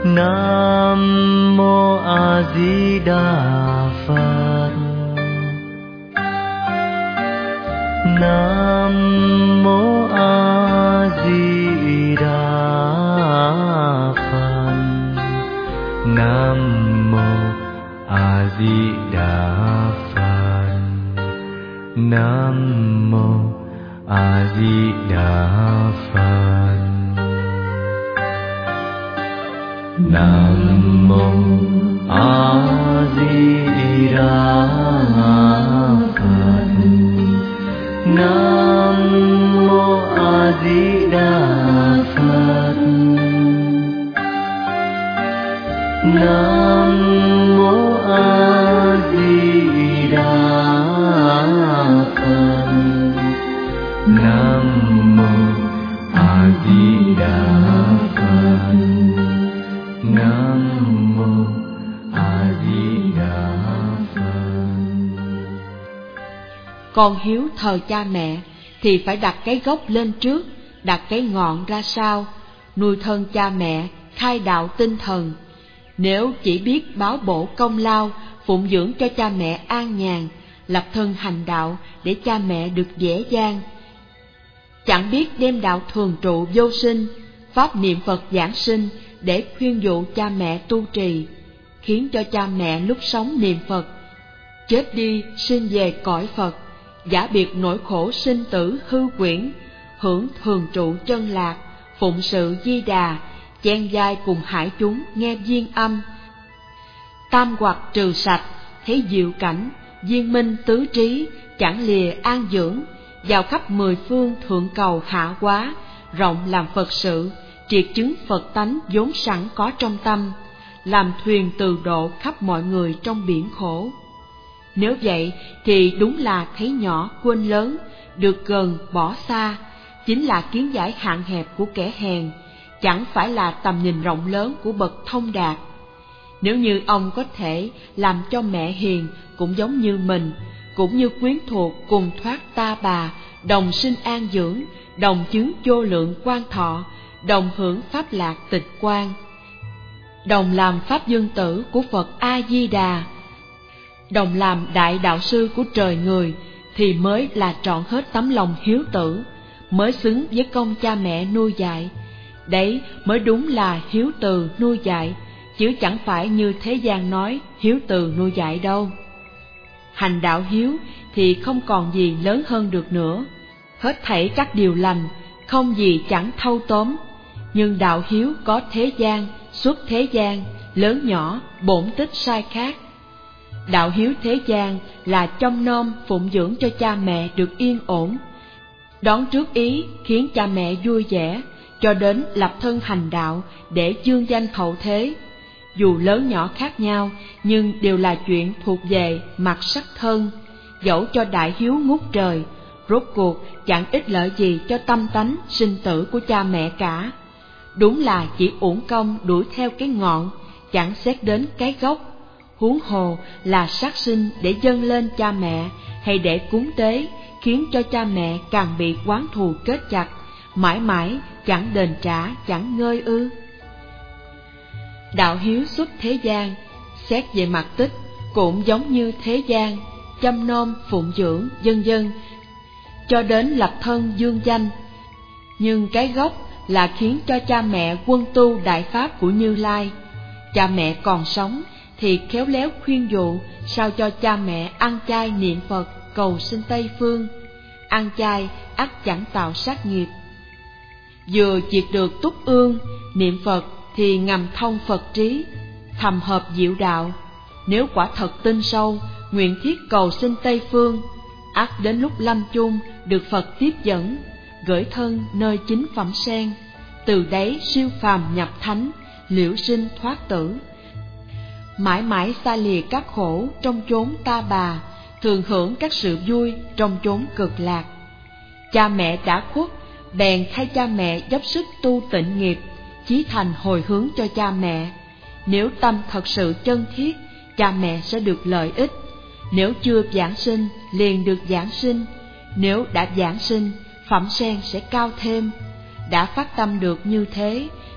Nam Mô A Di Đà Phật. Nam Mô A Di Đà Phật. Nam Mô A Di Đà Phật. Nam Mô A Di Đà Phật. Nam Mô A Di Đà Phật. Nam Mô A Di Đà Phật. Nam Mô A Di Đà Phật. Nam Mô A Di Đà Phật. Nam Mô A Di Đà Phật. Con hiếu thờ cha mẹ thì phải đặt cái gốc lên trước, đặt cái ngọn ra sau, nuôi thân cha mẹ, khai đạo tinh thần. Nếu chỉ biết báo bổ công lao, phụng dưỡng cho cha mẹ an nhàn, lập thân hành đạo để cha mẹ được dễ dàng, chẳng biết đem đạo thường trụ vô sinh, pháp niệm Phật giảng sinh để khuyên dụ cha mẹ tu trì, khiến cho cha mẹ lúc sống niệm Phật, chết đi sinh về cõi Phật, giả biệt nỗi khổ sinh tử hư quyển, hưởng thường trụ chân lạc, phụng sự Di Đà, chen vai cùng hải chúng nghe viên âm. Tam hoặc trừ sạch, thấy diệu cảnh, viên minh tứ trí, chẳng lìa an dưỡng, vào khắp mười phương thượng cầu hạ hóa, rộng làm Phật sự, triệt chứng Phật tánh vốn sẵn có trong tâm, làm thuyền từ độ khắp mọi người trong biển khổ. Nếu vậy thì đúng là thấy nhỏ quên lớn, được gần bỏ xa, chính là kiến giải hạn hẹp của kẻ hèn, chẳng phải là tầm nhìn rộng lớn của bậc thông đạt. Nếu như ông có thể làm cho mẹ hiền cũng giống như mình, cũng như quyến thuộc cùng thoát ta bà, đồng sinh an dưỡng, đồng chứng vô lượng quan thọ, đồng hưởng pháp lạc tịch quan, đồng làm pháp dương tử của Phật A Di Đà, đồng làm đại đạo sư của trời người, thì mới là trọn hết tấm lòng hiếu tử, mới xứng với công cha mẹ nuôi dạy. Đấy mới đúng là hiếu từ nuôi dạy, chứ chẳng phải như thế gian nói hiếu từ nuôi dạy đâu. Hành đạo hiếu thì không còn gì lớn hơn được nữa, hết thảy các điều lành, không gì chẳng thâu tóm. Nhưng đạo hiếu có thế gian, xuất thế gian, lớn nhỏ, bổn tích sai khác. Đạo hiếu thế gian là trông nom phụng dưỡng cho cha mẹ được yên ổn, đón trước ý khiến cha mẹ vui vẻ, cho đến lập thân hành đạo để dương danh hậu thế. Dù lớn nhỏ khác nhau, nhưng đều là chuyện thuộc về mặt sắc thân. Dẫu cho đại hiếu ngút trời, rốt cuộc chẳng ích lợi gì cho tâm tánh sinh tử của cha mẹ cả. Đúng là chỉ uổng công đuổi theo cái ngọn, chẳng xét đến cái gốc. Huống hồ là sát sinh để dâng lên cha mẹ, hay để cúng tế, khiến cho cha mẹ càng bị oán thù kết chặt, mãi mãi chẳng đền trả, chẳng ngơi ư. Đạo hiếu xuất thế gian, xét về mặt tích cũng giống như thế gian, chăm nom phụng dưỡng vân vân, cho đến lập thân dương danh. Nhưng cái gốc là khiến cho cha mẹ quân tu đại pháp của Như Lai. Cha mẹ còn sống thì khéo léo khuyên dụ, sao cho cha mẹ ăn chay niệm Phật cầu sinh Tây Phương. Ăn chay ắt chẳng tạo sát nghiệp. Vừa diệt được túc ương, niệm Phật thì ngầm thông Phật trí, thầm hợp diệu đạo. Nếu quả thật tin sâu, nguyện thiết cầu sinh Tây Phương, ắt đến lúc lâm chung được Phật tiếp dẫn, gửi thân nơi chính phẩm sen, từ đấy siêu phàm nhập thánh, liễu sinh thoát tử. Mãi mãi xa lìa các khổ trong chốn ta bà, thường hưởng các sự vui trong chốn cực lạc. Cha mẹ đã khuất, bèn thay cha mẹ dốc sức tu tịnh nghiệp, chí thành hồi hướng cho cha mẹ. Nếu tâm thật sự chân thiết, cha mẹ sẽ được lợi ích. Nếu chưa giảng sinh, liền được giảng sinh. Nếu đã giảng sinh, phẩm sen sẽ cao thêm. Đã phát tâm được như thế,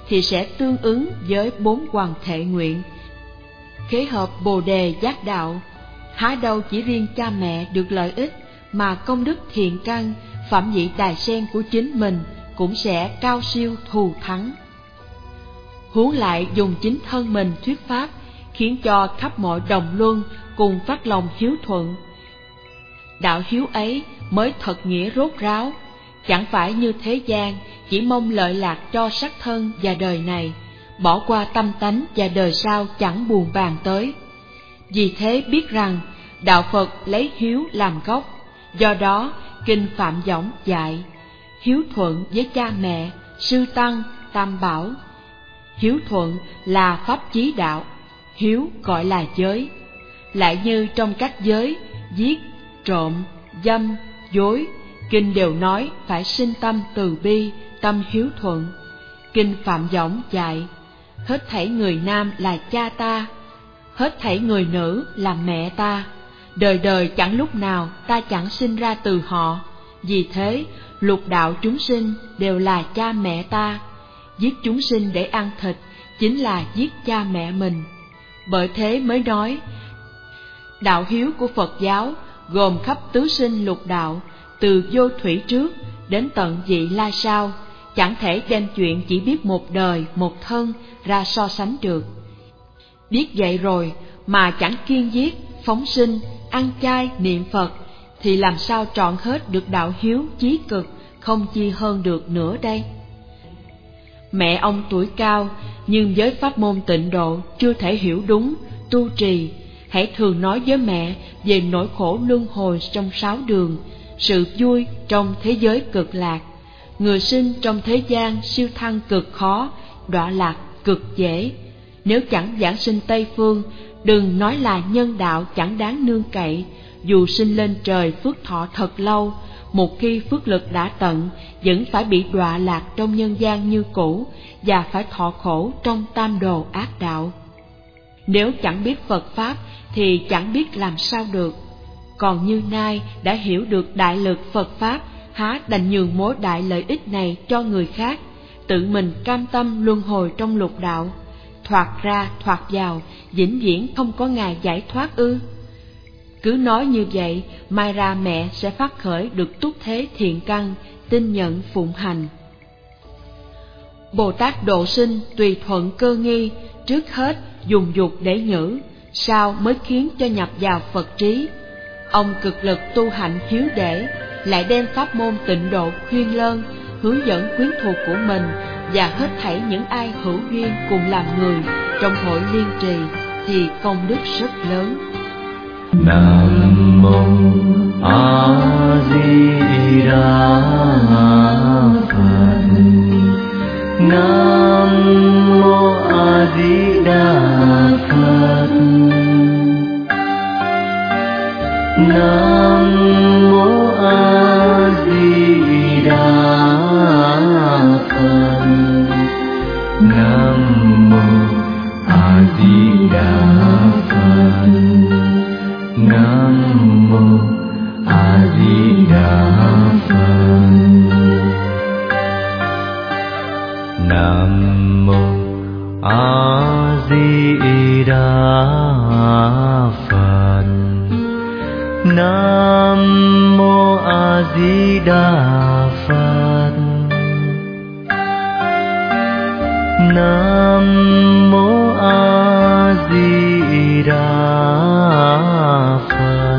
thì sẽ tương ứng với 4 hoàn thể nguyện. Khế hợp Bồ đề giác đạo, há đâu chỉ riêng cha mẹ được lợi ích, mà công đức thiện căn, phẩm vị đài sen của chính mình cũng sẽ cao siêu thù thắng. Huống lại dùng chính thân mình thuyết pháp, khiến cho khắp mọi đồng luân cùng phát lòng hiếu thuận. Đạo hiếu ấy mới thật nghĩa rốt ráo, chẳng phải như thế gian chỉ mong lợi lạc cho sắc thân và đời này, bỏ qua tâm tánh và đời sau chẳng buồn bàn tới. Vì thế biết rằng đạo Phật lấy hiếu làm gốc, do đó kinh Phạm Võng dạy hiếu thuận với cha mẹ, sư tăng, tam bảo. Hiếu thuận là pháp chí đạo, hiếu gọi là giới. Lại như trong các giới giết, trộm, dâm, dối, kinh đều nói phải sinh tâm từ bi, tâm hiếu thuận. Kinh Phạm Võng dạy hết thảy người nam là cha ta, hết thảy người nữ là mẹ ta, đời đời chẳng lúc nào ta chẳng sinh ra từ họ. Vì thế lục đạo chúng sinh đều là cha mẹ ta, giết chúng sinh để ăn thịt chính là giết cha mẹ mình. Bởi thế mới nói đạo hiếu của Phật giáo gồm khắp tứ sinh lục đạo, từ vô thủy trước đến tận vị lai sau, chẳng thể đem chuyện chỉ biết một đời một thân ra so sánh được. Biết vậy rồi mà chẳng kiêng giết, phóng sinh, ăn chay, niệm Phật, thì làm sao trọn hết được đạo hiếu chí cực, không chi hơn được nữa đây. Mẹ ông tuổi cao, nhưng với pháp môn tịnh độ chưa thể hiểu đúng, tu trì. Hãy thường nói với mẹ về nỗi khổ luân hồi trong 6 đường, sự vui trong thế giới cực lạc. Người sinh trong thế gian siêu thăng cực khó, đọa lạc cực dễ. Nếu chẳng giảng sinh Tây Phương, đừng nói là nhân đạo chẳng đáng nương cậy. Dù sinh lên trời phước thọ thật lâu, một khi phước lực đã tận, vẫn phải bị đọa lạc trong nhân gian như cũ, và phải thọ khổ trong tam đồ ác đạo. Nếu chẳng biết Phật Pháp thì chẳng biết làm sao được. Còn như nay đã hiểu được đại lực Phật Pháp, há đành nhường mối đại lợi ích này cho người khác, tự mình cam tâm luân hồi trong lục đạo, thoạt ra thoạt vào, vĩnh viễn không có ngày giải thoát ư? Cứ nói như vậy, mai ra mẹ sẽ phát khởi được túc thế thiện căn, tin nhận phụng hành. Bồ Tát độ sinh tùy thuận cơ nghi, trước hết dùng dục để nhử, sau mới khiến cho nhập vào Phật trí. Ông cực lực tu hạnh hiếu để, lại đem pháp môn tịnh độ khuyên lơn, hướng dẫn quyến thuộc của mình và hết thảy những ai hữu duyên cùng làm người trong hội liên trì thì công đức rất lớn. Nam mô A Di Đà Phật. Nam mô A Di Đà Phật. Nam mô A Di Đà Phật. Nam mô A Di Đà Phật. Nam mô A Di Đà Phật. Nam mô A Di Đà Phật. Nam mô A Di Đà Phật. Nam mô A Di Đà Phật.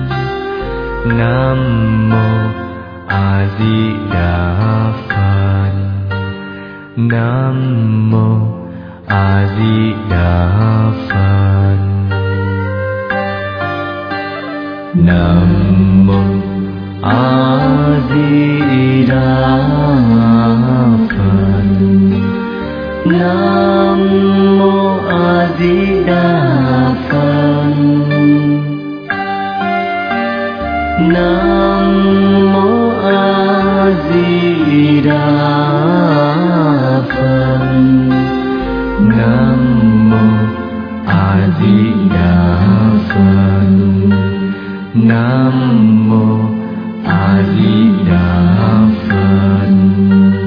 Nam mô A Di Đà Phật. Nam mô A Di Đà Phật. Nam mô A Di Đà Phật. Nam mô A Di Đà Phật. Nam mô A Di Đà Phật. Nam mô A Di Đà Phật. Nam mô A Di Đà Phật.